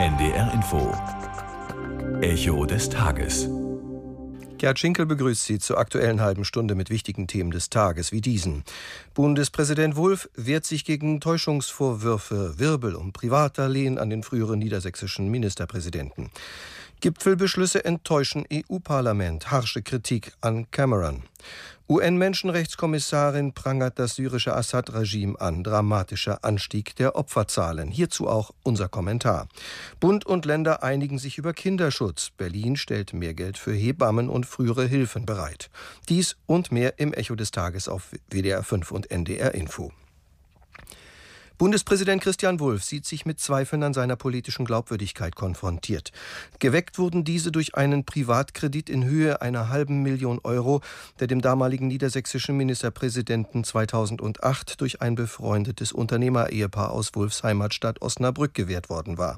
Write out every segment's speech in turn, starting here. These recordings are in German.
NDR Info. Echo des Tages. Gerd Schinkel begrüßt Sie zur aktuellen halben Stunde mit wichtigen Themen des Tages wie diesen. Bundespräsident Wulff wehrt sich gegen Täuschungsvorwürfe, Wirbel um Privatdarlehen an den früheren niedersächsischen Ministerpräsidenten. Gipfelbeschlüsse enttäuschen EU-Parlament, harsche Kritik an Cameron. UN-Menschenrechtskommissarin prangert das syrische Assad-Regime an, dramatischer Anstieg der Opferzahlen. Hierzu auch unser Kommentar. Bund und Länder einigen sich über Kinderschutz. Berlin stellt mehr Geld für Hebammen und frühere Hilfen bereit. Dies und mehr im Echo des Tages auf WDR 5 und NDR Info. Bundespräsident Christian Wulff sieht sich mit Zweifeln an seiner politischen Glaubwürdigkeit konfrontiert. Geweckt wurden diese durch einen Privatkredit in Höhe einer €500.000, der dem damaligen niedersächsischen Ministerpräsidenten 2008 durch ein befreundetes Unternehmerehepaar aus Wulffs Heimatstadt Osnabrück gewährt worden war.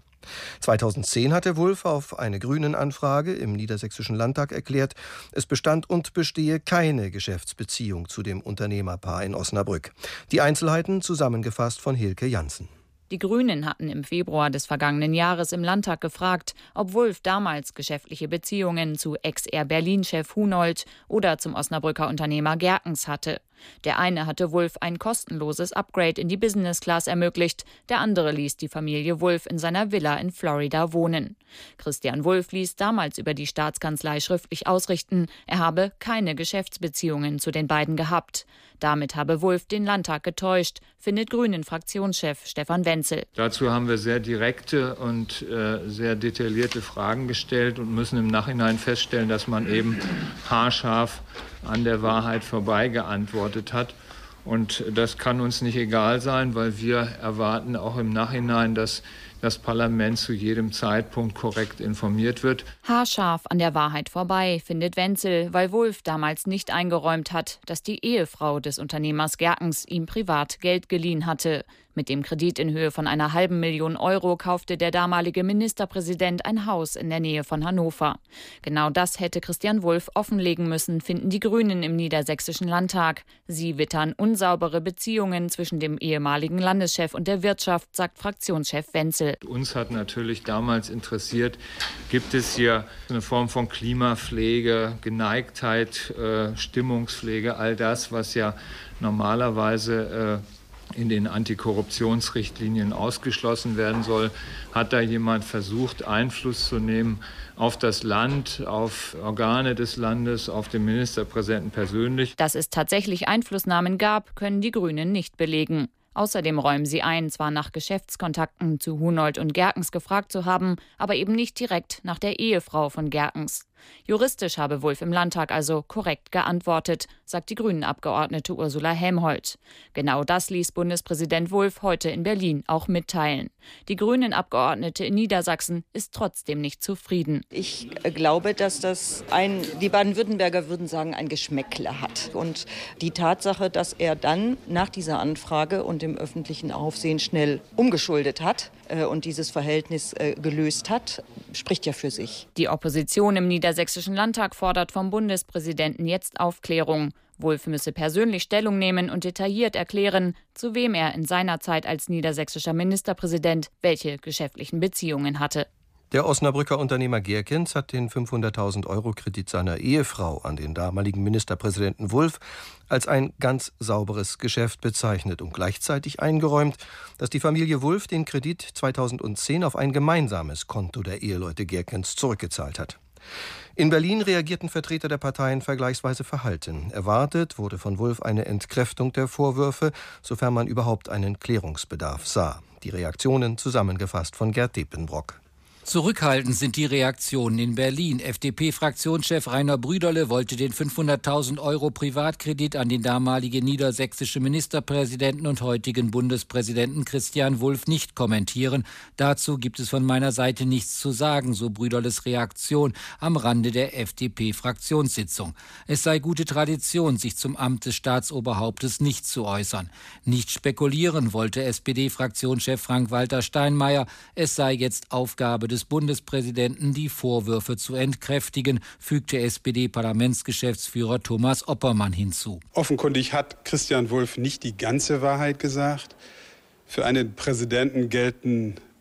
2010 hatte Wulff auf eine Grünen-Anfrage im Niedersächsischen Landtag erklärt, es bestand und bestehe keine Geschäftsbeziehung zu dem Unternehmerpaar in Osnabrück. Die Einzelheiten zusammengefasst von Hilke Janssen. Die Grünen hatten im Februar des vergangenen Jahres im Landtag gefragt, ob Wulff damals geschäftliche Beziehungen zu Ex-Air-Berlin-Chef Hunold oder zum Osnabrücker Unternehmer Gerkens hatte. Der eine hatte Wulff ein kostenloses Upgrade in die Business Class ermöglicht, der andere ließ die Familie Wulff in seiner Villa in Florida wohnen. Christian Wulff ließ damals über die Staatskanzlei schriftlich ausrichten, er habe keine Geschäftsbeziehungen zu den beiden gehabt. Damit habe Wulff den Landtag getäuscht, findet Grünen-Fraktionschef Stefan Wenzel. Dazu haben wir sehr direkte und sehr detaillierte Fragen gestellt und müssen im Nachhinein feststellen, dass man eben haarscharf an der Wahrheit vorbei geantwortet hat. Und das kann uns nicht egal sein, weil wir erwarten auch im Nachhinein, dass das Parlament zu jedem Zeitpunkt korrekt informiert wird. Haarscharf an der Wahrheit vorbei, findet Wenzel, weil Wulff damals nicht eingeräumt hat, dass die Ehefrau des Unternehmers Gerkens ihm privat Geld geliehen hatte. Mit dem Kredit in Höhe von einer €500.000 kaufte der damalige Ministerpräsident ein Haus in der Nähe von Hannover. Genau das hätte Christian Wulff offenlegen müssen, finden die Grünen im Niedersächsischen Landtag. Sie wittern unsaubere Beziehungen zwischen dem ehemaligen Landeschef und der Wirtschaft, sagt Fraktionschef Wenzel. Uns hat natürlich damals interessiert, gibt es hier eine Form von Klimapflege, Geneigtheit, Stimmungspflege, all das, was ja normalerweise in den Antikorruptionsrichtlinien ausgeschlossen werden soll. Hat da jemand versucht, Einfluss zu nehmen auf das Land, auf Organe des Landes, auf den Ministerpräsidenten persönlich? Dass es tatsächlich Einflussnahmen gab, können die Grünen nicht belegen. Außerdem räumen sie ein, zwar nach Geschäftskontakten zu Hunold und Gerkens gefragt zu haben, aber eben nicht direkt nach der Ehefrau von Gerkens. Juristisch habe Wulff im Landtag also korrekt geantwortet, sagt die Grünen-Abgeordnete Ursula Helmholtz. Genau das ließ Bundespräsident Wulff heute in Berlin auch mitteilen. Die Grünen-Abgeordnete in Niedersachsen ist trotzdem nicht zufrieden. Ich glaube, dass das die Baden-Württemberger würden sagen, ein Geschmäckle hat. Und die Tatsache, dass er dann nach dieser Anfrage und dem öffentlichen Aufsehen schnell umgeschuldet hat und dieses Verhältnis gelöst hat, spricht ja für sich. Die Opposition im Niedersächsischen Landtag fordert vom Bundespräsidenten jetzt Aufklärung. Wulff müsse persönlich Stellung nehmen und detailliert erklären, zu wem er in seiner Zeit als niedersächsischer Ministerpräsident welche geschäftlichen Beziehungen hatte. Der Osnabrücker Unternehmer Gerkens hat den €500.000 Kredit seiner Ehefrau an den damaligen Ministerpräsidenten Wulff als ein ganz sauberes Geschäft bezeichnet und gleichzeitig eingeräumt, dass die Familie Wulff den Kredit 2010 auf ein gemeinsames Konto der Eheleute Gerkens zurückgezahlt hat. In Berlin reagierten Vertreter der Parteien vergleichsweise verhalten. Erwartet wurde von Wulff eine Entkräftung der Vorwürfe, sofern man überhaupt einen Klärungsbedarf sah. Die Reaktionen zusammengefasst von Gerd Depenbrock. Zurückhaltend sind die Reaktionen in Berlin. FDP-Fraktionschef Rainer Brüderle wollte den €500.000 Privatkredit an den damaligen niedersächsischen Ministerpräsidenten und heutigen Bundespräsidenten Christian Wulff nicht kommentieren. Dazu gibt es von meiner Seite nichts zu sagen, so Brüderles Reaktion am Rande der FDP-Fraktionssitzung. Es sei gute Tradition, sich zum Amt des Staatsoberhauptes nicht zu äußern. Nicht spekulieren wollte SPD-Fraktionschef Frank-Walter Steinmeier. Es sei jetzt Aufgabe des Bundespräsidenten, die Vorwürfe zu entkräftigen, fügte SPD-Parlamentsgeschäftsführer Thomas Oppermann hinzu. Offenkundig hat Christian Wulff nicht die ganze Wahrheit gesagt. Für einen Präsidenten gelten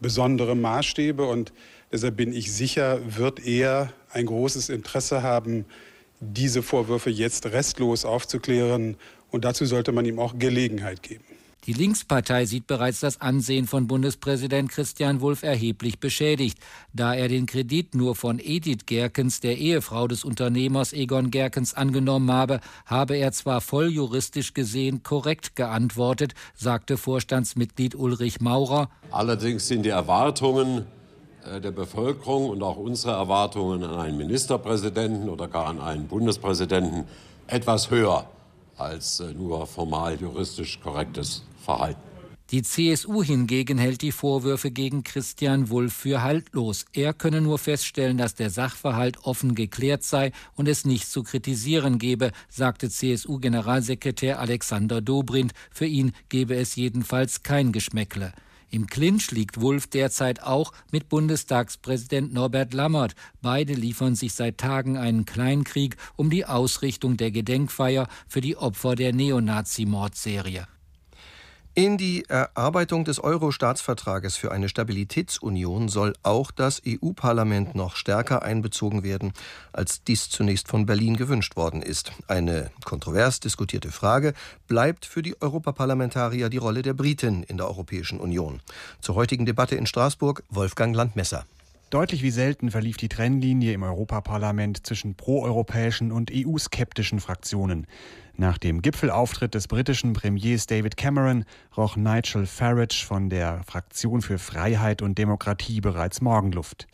besondere Maßstäbe. Und deshalb bin ich sicher, wird er ein großes Interesse haben, diese Vorwürfe jetzt restlos aufzuklären. Und dazu sollte man ihm auch Gelegenheit geben. Die Linkspartei sieht bereits das Ansehen von Bundespräsident Christian Wulff erheblich beschädigt. Da er den Kredit nur von Edith Gerkens, der Ehefrau des Unternehmers Egon Gerkens, angenommen habe er zwar voll juristisch gesehen korrekt geantwortet, sagte Vorstandsmitglied Ulrich Maurer. Allerdings sind die Erwartungen der Bevölkerung und auch unsere Erwartungen an einen Ministerpräsidenten oder gar an einen Bundespräsidenten etwas höher als nur formal juristisch korrektes Verhalten. Die CSU hingegen hält die Vorwürfe gegen Christian Wulff für haltlos. Er könne nur feststellen, dass der Sachverhalt offen geklärt sei und es nichts zu kritisieren gebe, sagte CSU-Generalsekretär Alexander Dobrindt. Für ihn gebe es jedenfalls kein Geschmäckle. Im Clinch liegt Wulff derzeit auch mit Bundestagspräsident Norbert Lammert. Beide liefern sich seit Tagen einen Kleinkrieg um die Ausrichtung der Gedenkfeier für die Opfer der Neonazi-Mordserie. In die Erarbeitung des Euro-Staatsvertrages für eine Stabilitätsunion soll auch das EU-Parlament noch stärker einbezogen werden, als dies zunächst von Berlin gewünscht worden ist. Eine kontrovers diskutierte Frage: Bleibt für die Europaparlamentarier die Rolle der Briten in der Europäischen Union? Zur heutigen Debatte in Straßburg Wolfgang Landmesser. Deutlich wie selten verlief die Trennlinie im Europaparlament zwischen proeuropäischen und EU-skeptischen Fraktionen. Nach dem Gipfelauftritt des britischen Premiers David Cameron roch Nigel Farage von der Fraktion für Freiheit und Demokratie bereits Morgenluft.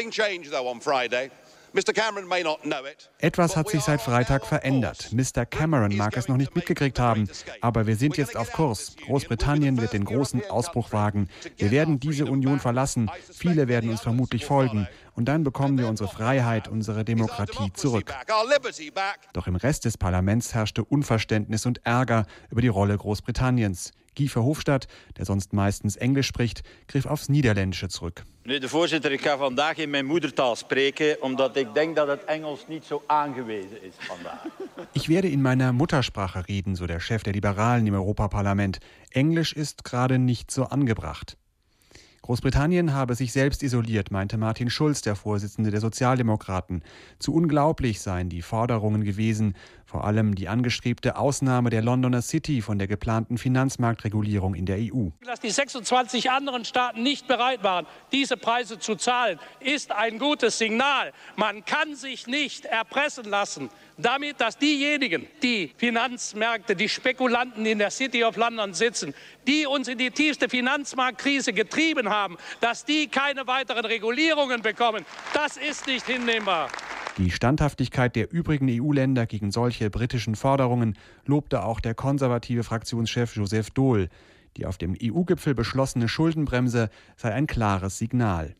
Etwas hat sich seit Freitag verändert. Mr. Cameron mag es noch nicht mitgekriegt haben, aber wir sind jetzt auf Kurs. Großbritannien wird den großen Ausbruch wagen. Wir werden diese Union verlassen. Viele werden uns vermutlich folgen. Und dann bekommen wir unsere Freiheit, unsere Demokratie zurück. Doch im Rest des Parlaments herrschte Unverständnis und Ärger über die Rolle Großbritanniens. Guy Verhofstadt, der sonst meistens Englisch spricht, griff aufs Niederländische zurück. Meneer de voorzitter, ik ga vandaag in mijn moedertaal spreken, omdat ik denk dat het Engels niet zo aangewezen is vandaag. Ich werde in meiner Muttersprache reden, so der Chef der Liberalen im Europaparlament. Englisch ist gerade nicht so angebracht. Großbritannien habe sich selbst isoliert, meinte Martin Schulz, der Vorsitzende der Sozialdemokraten. Zu unglaublich seien die Forderungen gewesen, vor allem die angestrebte Ausnahme der Londoner City von der geplanten Finanzmarktregulierung in der EU. Dass die 26 anderen Staaten nicht bereit waren, diese Preise zu zahlen, ist ein gutes Signal. Man kann sich nicht erpressen lassen, damit, dass diejenigen, die Finanzmärkte, die Spekulanten, die in der City of London sitzen, die uns in die tiefste Finanzmarktkrise getrieben haben, dass die keine weiteren Regulierungen bekommen. Das ist nicht hinnehmbar. Die Standhaftigkeit der übrigen EU-Länder gegen solche britischen Forderungen lobte auch der konservative Fraktionschef Joseph Daul. Die auf dem EU-Gipfel beschlossene Schuldenbremse sei ein klares Signal.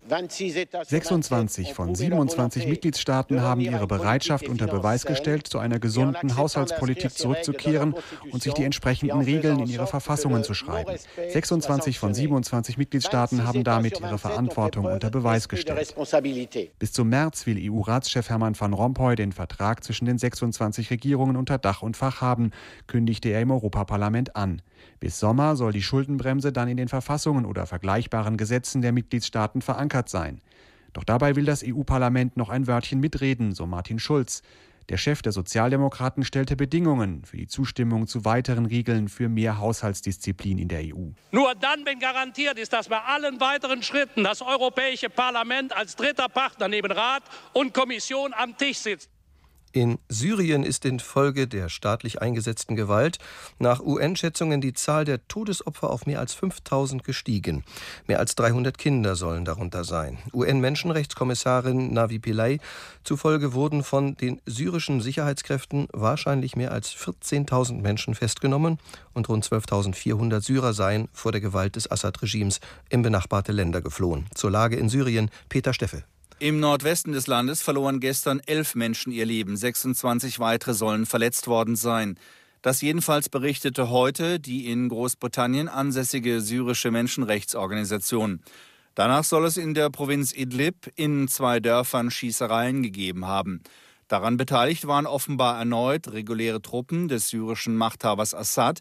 26 von 27 Mitgliedstaaten haben ihre Bereitschaft unter Beweis gestellt, zu einer gesunden Haushaltspolitik zurückzukehren und sich die entsprechenden Regeln in ihre Verfassungen zu schreiben. 26 von 27 Mitgliedstaaten haben damit ihre Verantwortung unter Beweis gestellt. Bis zum März will EU-Ratschef Herman van Rompuy den Vertrag zwischen den 26 Regierungen unter Dach und Fach haben, kündigte er im Europaparlament an. Bis Sommer soll die Schuldenbremse dann in den Verfassungen oder vergleichbaren Gesetzen der Mitgliedstaaten verankert sein. Doch dabei will das EU-Parlament noch ein Wörtchen mitreden, so Martin Schulz. Der Chef der Sozialdemokraten stellte Bedingungen für die Zustimmung zu weiteren Regeln für mehr Haushaltsdisziplin in der EU. Nur dann, wenn garantiert ist, dass bei allen weiteren Schritten das Europäische Parlament als dritter Partner neben Rat und Kommission am Tisch sitzt. In Syrien ist infolge der staatlich eingesetzten Gewalt nach UN-Schätzungen die Zahl der Todesopfer auf mehr als 5.000 gestiegen. Mehr als 300 Kinder sollen darunter sein. UN-Menschenrechtskommissarin Navi Pillay zufolge wurden von den syrischen Sicherheitskräften wahrscheinlich mehr als 14.000 Menschen festgenommen und rund 12.400 Syrer seien vor der Gewalt des Assad-Regimes in benachbarte Länder geflohen. Zur Lage in Syrien Peter Steffel. Im Nordwesten des Landes verloren gestern 11 Menschen ihr Leben. 26 weitere sollen verletzt worden sein. Das jedenfalls berichtete heute die in Großbritannien ansässige syrische Menschenrechtsorganisation. Danach soll es in der Provinz Idlib in 2 Dörfern Schießereien gegeben haben. Daran beteiligt waren offenbar erneut reguläre Truppen des syrischen Machthabers Assad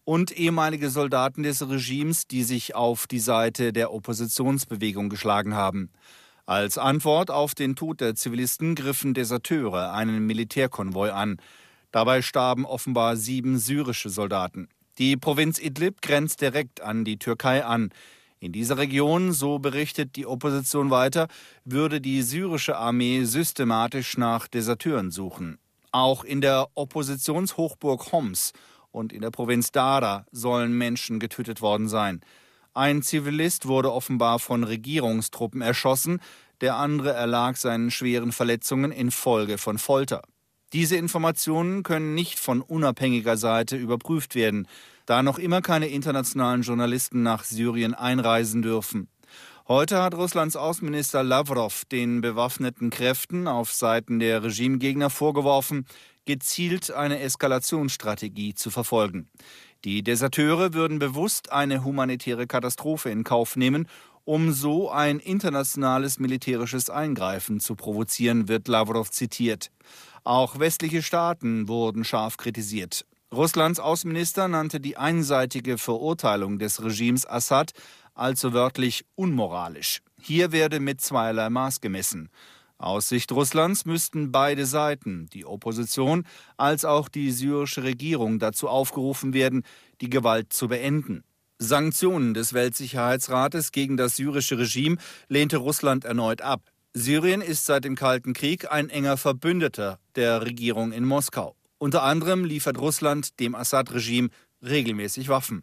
und ehemalige Soldaten des Regimes, die sich auf die Seite der Oppositionsbewegung geschlagen haben. Als Antwort auf den Tod der Zivilisten griffen Deserteure einen Militärkonvoi an. Dabei starben offenbar 7 syrische Soldaten. Die Provinz Idlib grenzt direkt an die Türkei an. In dieser Region, so berichtet die Opposition weiter, würde die syrische Armee systematisch nach Deserteuren suchen. Auch in der Oppositionshochburg Homs und in der Provinz Dara sollen Menschen getötet worden sein. Ein Zivilist wurde offenbar von Regierungstruppen erschossen, der andere erlag seinen schweren Verletzungen infolge von Folter. Diese Informationen können nicht von unabhängiger Seite überprüft werden, da noch immer keine internationalen Journalisten nach Syrien einreisen dürfen. Heute hat Russlands Außenminister Lavrov den bewaffneten Kräften auf Seiten der Regimegegner vorgeworfen, gezielt eine Eskalationsstrategie zu verfolgen. Die Deserteure würden bewusst eine humanitäre Katastrophe in Kauf nehmen, um so ein internationales militärisches Eingreifen zu provozieren, wird Lavrov zitiert. Auch westliche Staaten wurden scharf kritisiert. Russlands Außenminister nannte die einseitige Verurteilung des Regimes Assad also wörtlich unmoralisch. Hier werde mit zweierlei Maß gemessen. Aus Sicht Russlands müssten beide Seiten, die Opposition als auch die syrische Regierung, dazu aufgerufen werden, die Gewalt zu beenden. Sanktionen des Weltsicherheitsrates gegen das syrische Regime lehnte Russland erneut ab. Syrien ist seit dem Kalten Krieg ein enger Verbündeter der Regierung in Moskau. Unter anderem liefert Russland dem Assad-Regime regelmäßig Waffen.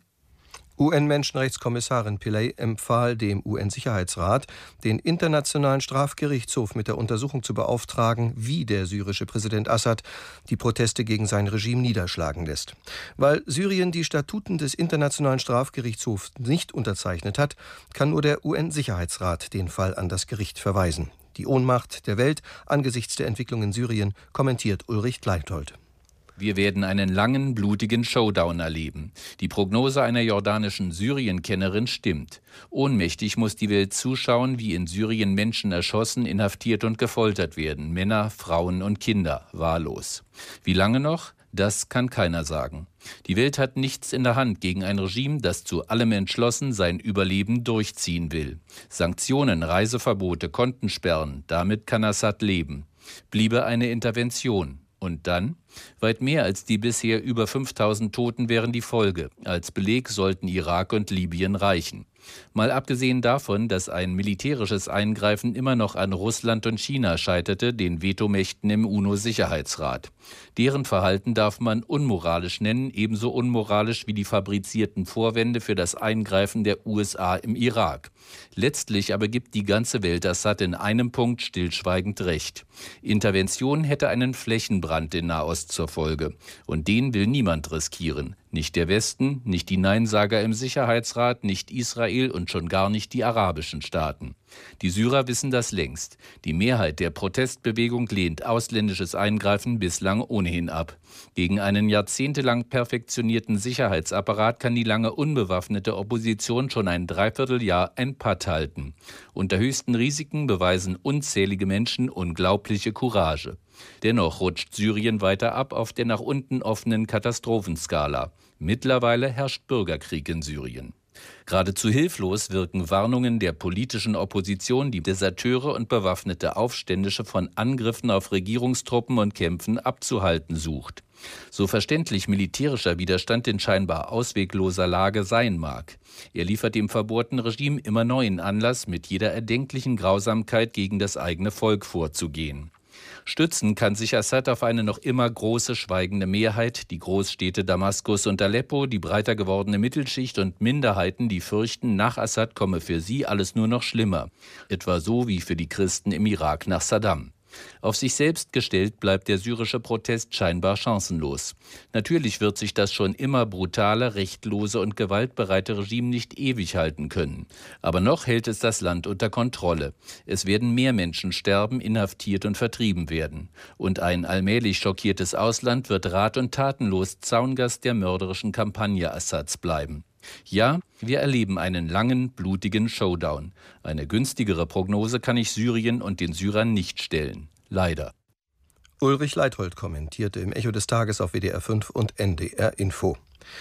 UN-Menschenrechtskommissarin Pillay empfahl dem UN-Sicherheitsrat, den Internationalen Strafgerichtshof mit der Untersuchung zu beauftragen, wie der syrische Präsident Assad die Proteste gegen sein Regime niederschlagen lässt. Weil Syrien die Statuten des Internationalen Strafgerichtshofs nicht unterzeichnet hat, kann nur der UN-Sicherheitsrat den Fall an das Gericht verweisen. Die Ohnmacht der Welt angesichts der Entwicklung in Syrien, kommentiert Ulrich Leithold. Wir werden einen langen, blutigen Showdown erleben. Die Prognose einer jordanischen Syrien-Kennerin stimmt. Ohnmächtig muss die Welt zuschauen, wie in Syrien Menschen erschossen, inhaftiert und gefoltert werden. Männer, Frauen und Kinder, wahllos. Wie lange noch? Das kann keiner sagen. Die Welt hat nichts in der Hand gegen ein Regime, das zu allem entschlossen sein Überleben durchziehen will. Sanktionen, Reiseverbote, Kontensperren, damit kann Assad leben. Bliebe eine Intervention. Und dann? Weit mehr als die bisher über 5000 Toten wären die Folge. Als Beleg sollten Irak und Libyen reichen. Mal abgesehen davon, dass ein militärisches Eingreifen immer noch an Russland und China scheiterte, den Vetomächten im UNO-Sicherheitsrat. Deren Verhalten darf man unmoralisch nennen, ebenso unmoralisch wie die fabrizierten Vorwände für das Eingreifen der USA im Irak. Letztlich aber gibt die ganze Welt Assad in einem Punkt stillschweigend recht. Intervention hätte einen Flächenbrand in Nahost zur Folge. Und den will niemand riskieren. Nicht der Westen, nicht die Neinsager im Sicherheitsrat, nicht Israel und schon gar nicht die arabischen Staaten. Die Syrer wissen das längst. Die Mehrheit der Protestbewegung lehnt ausländisches Eingreifen bislang ohnehin ab. Gegen einen jahrzehntelang perfektionierten Sicherheitsapparat kann die lange unbewaffnete Opposition schon ein Dreivierteljahr ein Patt halten. Unter höchsten Risiken beweisen unzählige Menschen unglaubliche Courage. Dennoch rutscht Syrien weiter ab auf der nach unten offenen Katastrophenskala. Mittlerweile herrscht Bürgerkrieg in Syrien. Geradezu hilflos wirken Warnungen der politischen Opposition, die Deserteure und bewaffnete Aufständische von Angriffen auf Regierungstruppen und Kämpfen abzuhalten sucht. So verständlich militärischer Widerstand in scheinbar auswegloser Lage sein mag. Er liefert dem verbohrten Regime immer neuen Anlass, mit jeder erdenklichen Grausamkeit gegen das eigene Volk vorzugehen. Stützen kann sich Assad auf eine noch immer große schweigende Mehrheit, die Großstädte Damaskus und Aleppo, die breiter gewordene Mittelschicht und Minderheiten, die fürchten, nach Assad komme für sie alles nur noch schlimmer. Etwa so wie für die Christen im Irak nach Saddam. Auf sich selbst gestellt bleibt der syrische Protest scheinbar chancenlos. Natürlich wird sich das schon immer brutale, rechtlose und gewaltbereite Regime nicht ewig halten können. Aber noch hält es das Land unter Kontrolle. Es werden mehr Menschen sterben, inhaftiert und vertrieben werden. Und ein allmählich schockiertes Ausland wird rat- und tatenlos Zaungast der mörderischen Kampagne Assads bleiben. Ja, wir erleben einen langen, blutigen Showdown. Eine günstigere Prognose kann ich Syrien und den Syrern nicht stellen. Leider. Ulrich Leithold kommentierte im Echo des Tages auf WDR 5 und NDR Info.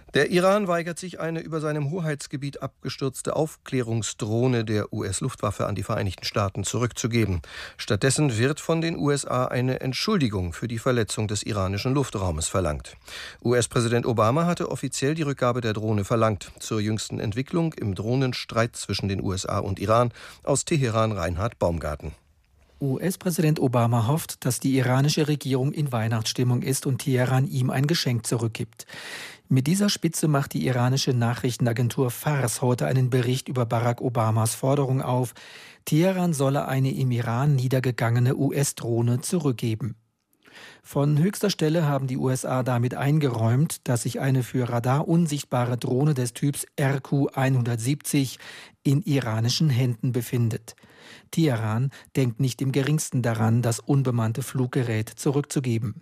Der Iran weigert sich, eine über seinem Hoheitsgebiet abgestürzte Aufklärungsdrohne der US-Luftwaffe an die Vereinigten Staaten zurückzugeben. Stattdessen wird von den USA eine Entschuldigung für die Verletzung des iranischen Luftraumes verlangt. US-Präsident Obama hatte offiziell die Rückgabe der Drohne verlangt. Zur jüngsten Entwicklung im Drohnenstreit zwischen den USA und Iran. Aus Teheran Reinhard Baumgarten. US-Präsident Obama hofft, dass die iranische Regierung in Weihnachtsstimmung ist und Teheran ihm ein Geschenk zurückgibt. Mit dieser Spitze macht die iranische Nachrichtenagentur Fars heute einen Bericht über Barack Obamas Forderung auf, Teheran solle eine im Iran niedergegangene US-Drohne zurückgeben. Von höchster Stelle haben die USA damit eingeräumt, dass sich eine für Radar unsichtbare Drohne des Typs RQ-170 in iranischen Händen befindet. Teheran denkt nicht im geringsten daran, das unbemannte Fluggerät zurückzugeben.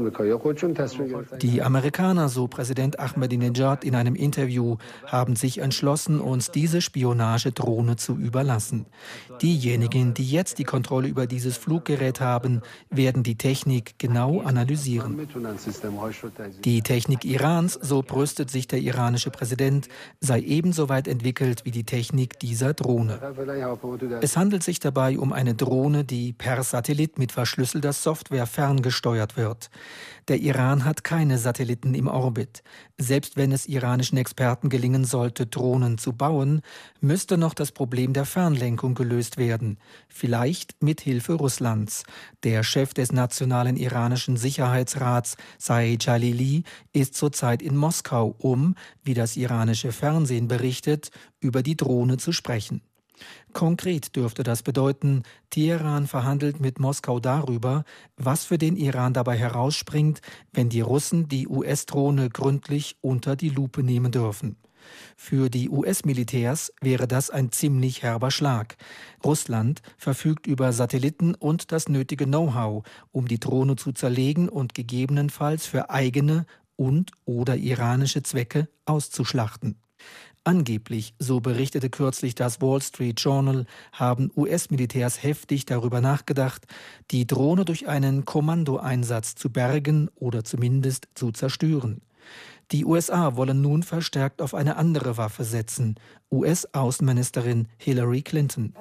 Die Amerikaner, so Präsident Ahmadinejad in einem Interview, haben sich entschlossen, uns diese Spionagedrohne zu überlassen. Diejenigen, die jetzt die Kontrolle über dieses Fluggerät haben, werden die Technik genau analysieren. Die Technik Irans, so brüstet sich der iranische Präsident, sei ebenso weit entwickelt wie die Technik dieser Drohne. Es handelt sich dabei um eine Drohne, die per Satellit mit verschlüsselter Software ferngesteuert wird. Der Iran hat keine Satelliten im Orbit. Selbst wenn es iranischen Experten gelingen sollte, Drohnen zu bauen, müsste noch das Problem der Fernlenkung gelöst werden. Vielleicht mit Hilfe Russlands. Der Chef des Nationalen Iranischen Sicherheitsrats, Saeed Jalili, ist zurzeit in Moskau, um, wie das iranische Fernsehen berichtet, über die Drohne zu sprechen. Konkret dürfte das bedeuten, Teheran verhandelt mit Moskau darüber, was für den Iran dabei herausspringt, wenn die Russen die US-Drohne gründlich unter die Lupe nehmen dürfen. Für die US-Militärs wäre das ein ziemlich herber Schlag. Russland verfügt über Satelliten und das nötige Know-how, um die Drohne zu zerlegen und gegebenenfalls für eigene und/oder iranische Zwecke auszuschlachten. Angeblich, so berichtete kürzlich das Wall Street Journal, haben US-Militärs heftig darüber nachgedacht, die Drohne durch einen Kommandoeinsatz zu bergen oder zumindest zu zerstören. Die USA wollen nun verstärkt auf eine andere Waffe setzen, US-Außenministerin Hillary Clinton.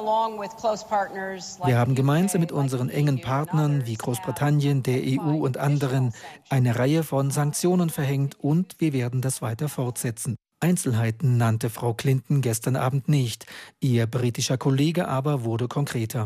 Wir haben gemeinsam mit unseren engen Partnern wie Großbritannien, der EU und anderen eine Reihe von Sanktionen verhängt und wir werden das weiter fortsetzen. Einzelheiten nannte Frau Clinton gestern Abend nicht. Ihr britischer Kollege aber wurde konkreter.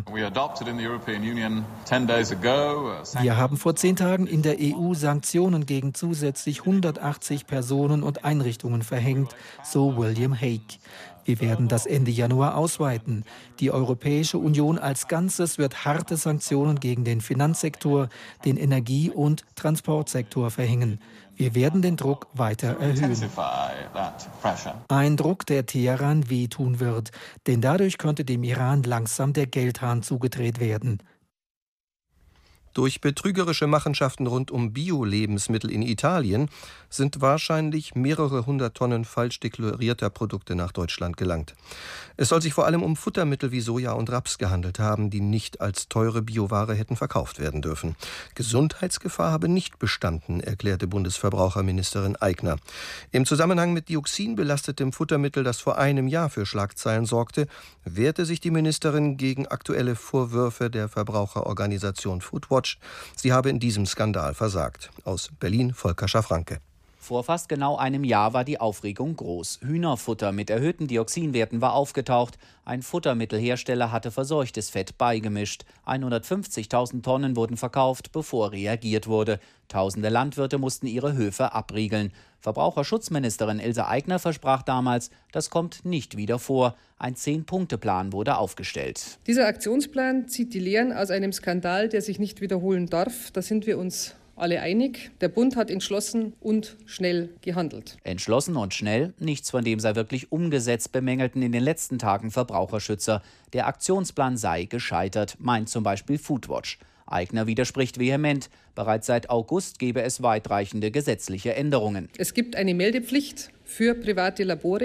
Wir haben vor 10 Tagen in der EU Sanktionen gegen zusätzlich 180 Personen und Einrichtungen verhängt, so William Hague. Wir werden das Ende Januar ausweiten. Die Europäische Union als Ganzes wird harte Sanktionen gegen den Finanzsektor, den Energie- und Transportsektor verhängen. Wir werden den Druck weiter erhöhen. Ein Druck, der Teheran wehtun wird, denn dadurch könnte dem Iran langsam der Geldhahn zugedreht werden. Durch betrügerische Machenschaften rund um Bio-Lebensmittel in Italien sind wahrscheinlich mehrere 100 Tonnen falsch deklarierter Produkte nach Deutschland gelangt. Es soll sich vor allem um Futtermittel wie Soja und Raps gehandelt haben, die nicht als teure Bioware hätten verkauft werden dürfen. Gesundheitsgefahr habe nicht bestanden, erklärte Bundesverbraucherministerin Aigner. Im Zusammenhang mit dioxinbelastetem Futtermittel, das vor einem Jahr für Schlagzeilen sorgte, wehrte sich die Ministerin gegen aktuelle Vorwürfe der Verbraucherorganisation Foodwatch. Sie habe in diesem Skandal versagt. Aus Berlin Volker Schafranke. Vor fast genau einem Jahr war die Aufregung groß. Hühnerfutter mit erhöhten Dioxinwerten war aufgetaucht. Ein Futtermittelhersteller hatte verseuchtes Fett beigemischt. 150.000 Tonnen wurden verkauft, bevor reagiert wurde. Tausende Landwirte mussten ihre Höfe abriegeln. Verbraucherschutzministerin Ilse Aigner versprach damals, das kommt nicht wieder vor. Ein 10-Punkte-Plan wurde aufgestellt. Dieser Aktionsplan zieht die Lehren aus einem Skandal, der sich nicht wiederholen darf. Da sind wir uns alle einig. Der Bund hat entschlossen und schnell gehandelt. Entschlossen und schnell? Nichts von dem sei wirklich umgesetzt, bemängelten in den letzten Tagen Verbraucherschützer. Der Aktionsplan sei gescheitert, meint zum Beispiel Foodwatch. Aigner widerspricht vehement. Bereits seit August gebe es weitreichende gesetzliche Änderungen. Es gibt eine Meldepflicht für private Labore,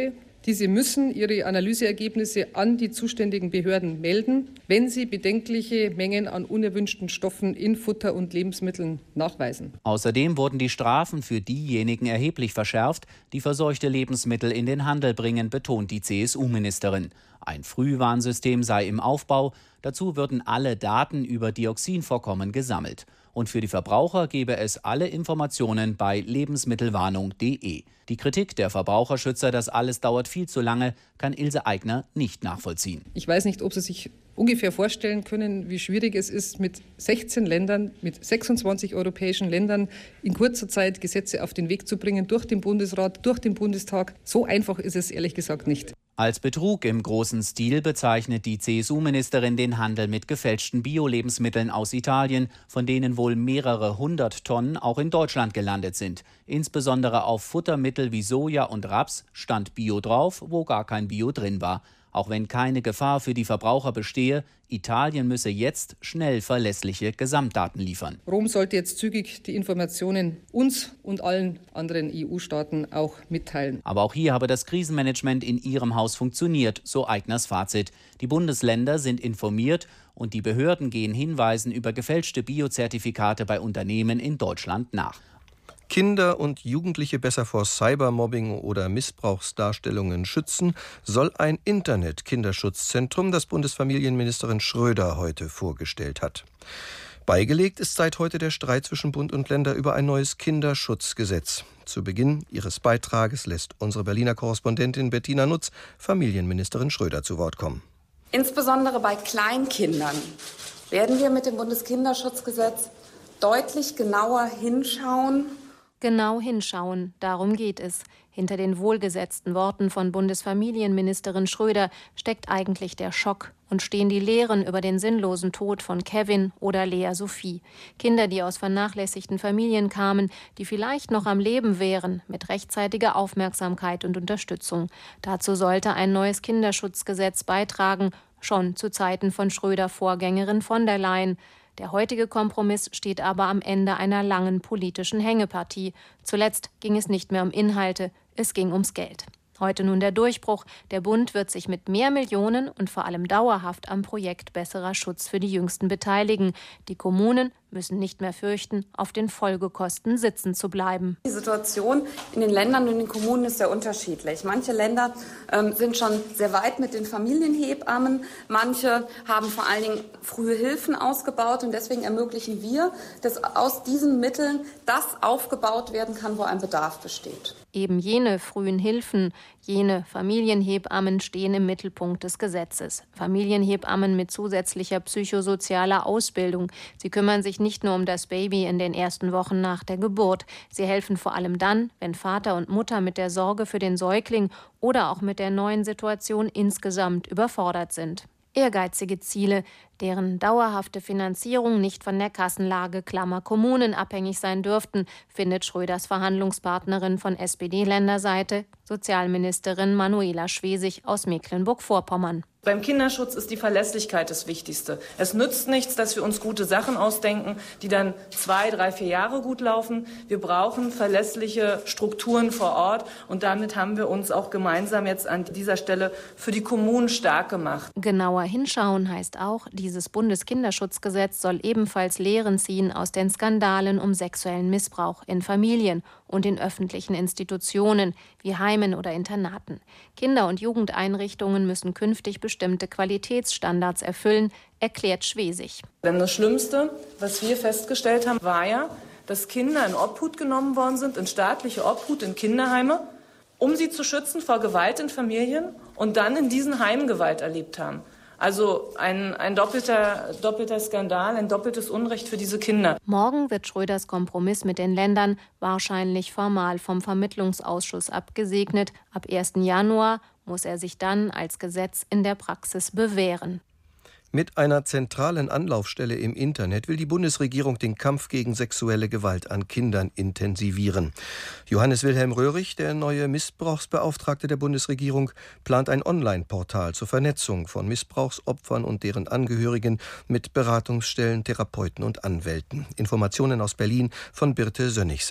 Diese müssen ihre Analyseergebnisse an die zuständigen Behörden melden, wenn sie bedenkliche Mengen an unerwünschten Stoffen in Futter und Lebensmitteln nachweisen. Außerdem wurden die Strafen für diejenigen erheblich verschärft, die verseuchte Lebensmittel in den Handel bringen, betont die CSU-Ministerin. Ein Frühwarnsystem sei im Aufbau. Dazu würden alle Daten über Dioxinvorkommen gesammelt. Und für die Verbraucher gebe es alle Informationen bei lebensmittelwarnung.de. Die Kritik der Verbraucherschützer, das alles dauert viel zu lange, kann Ilse Aigner nicht nachvollziehen. Ich weiß nicht, ob Sie sich ungefähr vorstellen können, wie schwierig es ist, mit 16 Ländern, mit 26 europäischen Ländern in kurzer Zeit Gesetze auf den Weg zu bringen, durch den Bundesrat, durch den Bundestag. So einfach ist es ehrlich gesagt nicht. Als Betrug im großen Stil bezeichnet die CSU-Ministerin den Handel mit gefälschten Bio-Lebensmitteln aus Italien, von denen wohl mehrere 100 Tonnen auch in Deutschland gelandet sind. Insbesondere auf Futtermittel wie Soja und Raps stand Bio drauf, wo gar kein Bio drin war. Auch wenn keine Gefahr für die Verbraucher bestehe, Italien müsse jetzt schnell verlässliche Gesamtdaten liefern. Rom sollte jetzt zügig die Informationen uns und allen anderen EU-Staaten auch mitteilen. Aber auch hier habe das Krisenmanagement in ihrem Haus funktioniert, so Aigners Fazit. Die Bundesländer sind informiert und die Behörden gehen Hinweisen über gefälschte Biozertifikate bei Unternehmen in Deutschland nach. Kinder und Jugendliche besser vor Cybermobbing oder Missbrauchsdarstellungen schützen, soll ein Internet-Kinderschutzzentrum, das Bundesfamilienministerin Schröder heute vorgestellt hat. Beigelegt ist seit heute der Streit zwischen Bund und Länder über ein neues Kinderschutzgesetz. Zu Beginn ihres Beitrages lässt unsere Berliner Korrespondentin Bettina Nutz Familienministerin Schröder zu Wort kommen. Insbesondere bei Kleinkindern werden wir mit dem Bundeskinderschutzgesetz deutlich genauer hinschauen. Genau hinschauen, darum geht es. Hinter den wohlgesetzten Worten von Bundesfamilienministerin Schröder steckt eigentlich der Schock und stehen die Lehren über den sinnlosen Tod von Kevin oder Lea Sophie. Kinder, die aus vernachlässigten Familien kamen, die vielleicht noch am Leben wären, mit rechtzeitiger Aufmerksamkeit und Unterstützung. Dazu sollte ein neues Kinderschutzgesetz beitragen, schon zu Zeiten von Schröder-Vorgängerin von der Leyen. Der heutige Kompromiss steht aber am Ende einer langen politischen Hängepartie. Zuletzt ging es nicht mehr um Inhalte, es ging ums Geld. Heute nun der Durchbruch. Der Bund wird sich mit mehr Millionen und vor allem dauerhaft am Projekt Besserer Schutz für die Jüngsten beteiligen. Die Kommunen müssen nicht mehr fürchten, auf den Folgekosten sitzen zu bleiben. Die Situation in den Ländern und den Kommunen ist sehr unterschiedlich. Manche Länder sind schon sehr weit mit den Familienhebammen. Manche haben vor allen Dingen frühe Hilfen ausgebaut. Und deswegen ermöglichen wir, dass aus diesen Mitteln das aufgebaut werden kann, wo ein Bedarf besteht. Eben jene frühen Hilfen, jene Familienhebammen stehen im Mittelpunkt des Gesetzes. Familienhebammen mit zusätzlicher psychosozialer Ausbildung. Sie kümmern sich nicht nur um das Baby in den ersten Wochen nach der Geburt. Sie helfen vor allem dann, wenn Vater und Mutter mit der Sorge für den Säugling oder auch mit der neuen Situation insgesamt überfordert sind. Ehrgeizige Ziele, deren dauerhafte Finanzierung nicht von der Kassenlage Kommunen abhängig sein dürften, findet Schröders Verhandlungspartnerin von SPD-Länderseite, Sozialministerin Manuela Schwesig aus Mecklenburg-Vorpommern. Beim Kinderschutz ist die Verlässlichkeit das Wichtigste. Es nützt nichts, dass wir uns gute Sachen ausdenken, die dann 2, 3, 4 Jahre gut laufen. Wir brauchen verlässliche Strukturen vor Ort und damit haben wir uns auch gemeinsam jetzt an dieser Stelle für die Kommunen stark gemacht. Genauer hinschauen heißt auch, dieses Bundeskinderschutzgesetz soll ebenfalls Lehren ziehen aus den Skandalen um sexuellen Missbrauch in Familien und in öffentlichen Institutionen wie Heimen oder Internaten. Kinder- und Jugendeinrichtungen müssen künftig bestimmte Qualitätsstandards erfüllen, erklärt Schwesig. Denn das Schlimmste, was wir festgestellt haben, war ja, dass Kinder in Obhut genommen worden sind, in staatliche Obhut, in Kinderheime, um sie zu schützen vor Gewalt in Familien und dann in diesen Heimen Gewalt erlebt haben. Also ein doppelter Skandal, ein doppeltes Unrecht für diese Kinder. Morgen wird Schröders Kompromiss mit den Ländern wahrscheinlich formal vom Vermittlungsausschuss abgesegnet. Ab 1. Januar muss er sich dann als Gesetz in der Praxis bewähren. Mit einer zentralen Anlaufstelle im Internet will die Bundesregierung den Kampf gegen sexuelle Gewalt an Kindern intensivieren. Johannes Wilhelm Röhrig, der neue Missbrauchsbeauftragte der Bundesregierung, plant ein Online-Portal zur Vernetzung von Missbrauchsopfern und deren Angehörigen mit Beratungsstellen, Therapeuten und Anwälten. Informationen aus Berlin von Birte Sönnigsen.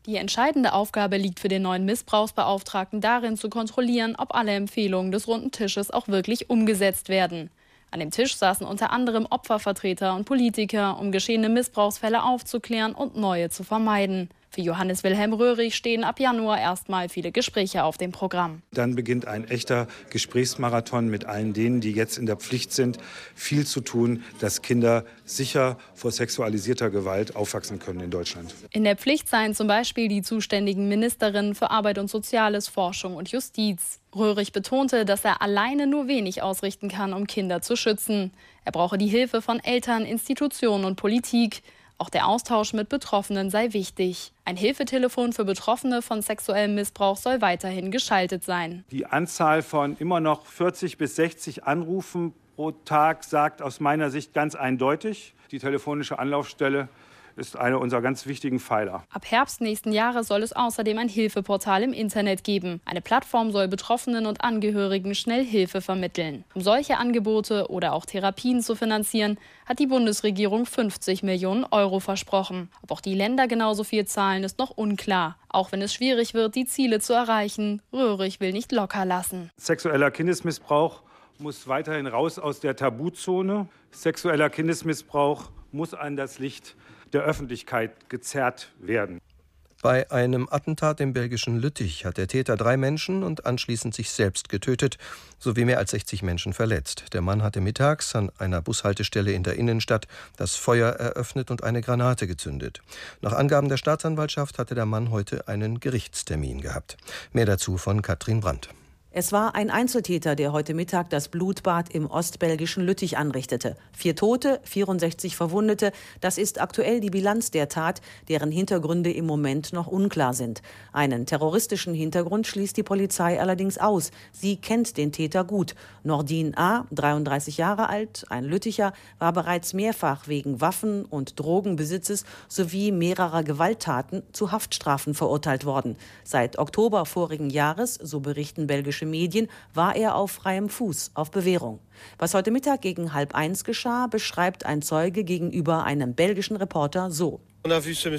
Die entscheidende Aufgabe liegt für den neuen Missbrauchsbeauftragten darin, zu kontrollieren, ob alle Empfehlungen des Runden Tisches auch wirklich umgesetzt werden. An dem Tisch saßen unter anderem Opfervertreter und Politiker, um geschehene Missbrauchsfälle aufzuklären und neue zu vermeiden. Für Johannes Wilhelm Röhrig stehen ab Januar erstmal viele Gespräche auf dem Programm. Dann beginnt ein echter Gesprächsmarathon mit allen denen, die jetzt in der Pflicht sind, viel zu tun, dass Kinder sicher vor sexualisierter Gewalt aufwachsen können in Deutschland. In der Pflicht seien zum Beispiel die zuständigen Ministerinnen für Arbeit und Soziales, Forschung und Justiz. Röhrig betonte, dass er alleine nur wenig ausrichten kann, um Kinder zu schützen. Er brauche die Hilfe von Eltern, Institutionen und Politik. Auch der Austausch mit Betroffenen sei wichtig. Ein Hilfetelefon für Betroffene von sexuellem Missbrauch soll weiterhin geschaltet sein. Die Anzahl von immer noch 40 bis 60 Anrufen pro Tag sagt aus meiner Sicht ganz eindeutig, die telefonische Anlaufstelle ist einer unserer ganz wichtigen Pfeiler. Ab Herbst nächsten Jahres soll es außerdem ein Hilfeportal im Internet geben. Eine Plattform soll Betroffenen und Angehörigen schnell Hilfe vermitteln. Um solche Angebote oder auch Therapien zu finanzieren, hat die Bundesregierung 50 Millionen Euro versprochen. Ob auch die Länder genauso viel zahlen, ist noch unklar. Auch wenn es schwierig wird, die Ziele zu erreichen, Röhrig will nicht locker lassen. Sexueller Kindesmissbrauch muss weiterhin raus aus der Tabuzone. Sexueller Kindesmissbrauch muss an das Licht der Öffentlichkeit gezerrt werden. Bei einem Attentat im belgischen Lüttich hat der Täter 3 Menschen und anschließend sich selbst getötet, sowie mehr als 60 Menschen verletzt. Der Mann hatte mittags an einer Bushaltestelle in der Innenstadt das Feuer eröffnet und eine Granate gezündet. Nach Angaben der Staatsanwaltschaft hatte der Mann heute einen Gerichtstermin gehabt. Mehr dazu von Katrin Brandt. Es war ein Einzeltäter, der heute Mittag das Blutbad im ostbelgischen Lüttich anrichtete. 4 Tote, 64 Verwundete. Das ist aktuell die Bilanz der Tat, deren Hintergründe im Moment noch unklar sind. Einen terroristischen Hintergrund schließt die Polizei allerdings aus. Sie kennt den Täter gut. Nordin A., 33 Jahre alt, ein Lütticher, war bereits mehrfach wegen Waffen- und Drogenbesitzes sowie mehrerer Gewalttaten zu Haftstrafen verurteilt worden. Seit Oktober vorigen Jahres, so berichten belgische Medien, war er auf freiem Fuß auf Bewährung. Was heute Mittag gegen 12:30 geschah, beschreibt ein Zeuge gegenüber einem belgischen Reporter so. Wir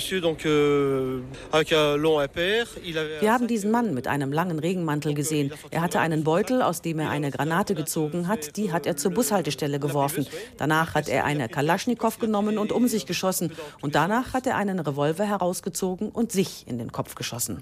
haben diesen Mann mit einem langen Regenmantel gesehen. Er hatte einen Beutel, aus dem er eine Granate gezogen hat. Die hat er zur Bushaltestelle geworfen. Danach hat er eine Kalaschnikow genommen und um sich geschossen. Und danach hat er einen Revolver herausgezogen und sich in den Kopf geschossen.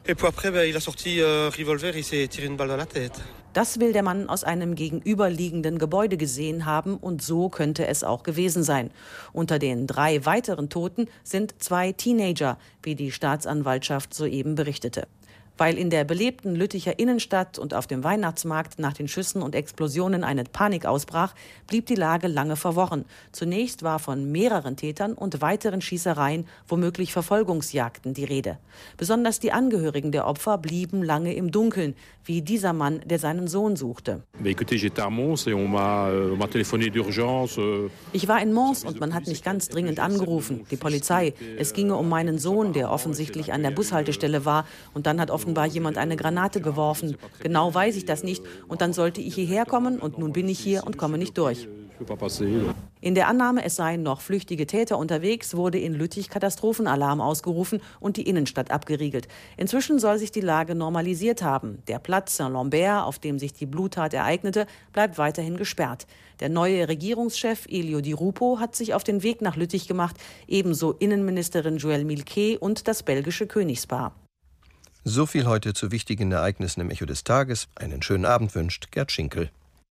Das will der Mann aus einem gegenüberliegenden Gebäude gesehen haben und so könnte es auch gewesen sein. Unter den 3 weiteren Toten sind 2 Teenager, wie die Staatsanwaltschaft soeben berichtete. Weil in der belebten Lütticher Innenstadt und auf dem Weihnachtsmarkt nach den Schüssen und Explosionen eine Panik ausbrach, blieb die Lage lange verworren. Zunächst war von mehreren Tätern und weiteren Schießereien, womöglich Verfolgungsjagden, die Rede. Besonders die Angehörigen der Opfer blieben lange im Dunkeln, wie dieser Mann, der seinen Sohn suchte. Ich war in Mons und man hat mich ganz dringend angerufen, die Polizei. Es ginge um meinen Sohn, der offensichtlich an der Bushaltestelle war und dann hat offenbar jemand eine Granate geworfen. Genau weiß ich das nicht. Und dann sollte ich hierher kommen und nun bin ich hier und komme nicht durch. In der Annahme, es seien noch flüchtige Täter unterwegs, wurde in Lüttich Katastrophenalarm ausgerufen und die Innenstadt abgeriegelt. Inzwischen soll sich die Lage normalisiert haben. Der Platz Saint-Lambert, auf dem sich die Bluttat ereignete, bleibt weiterhin gesperrt. Der neue Regierungschef Elio Di Rupo hat sich auf den Weg nach Lüttich gemacht, ebenso Innenministerin Joëlle Milquet und das belgische Königspaar. So viel heute zu wichtigen Ereignissen im Echo des Tages. Einen schönen Abend wünscht Gerd Schinkel.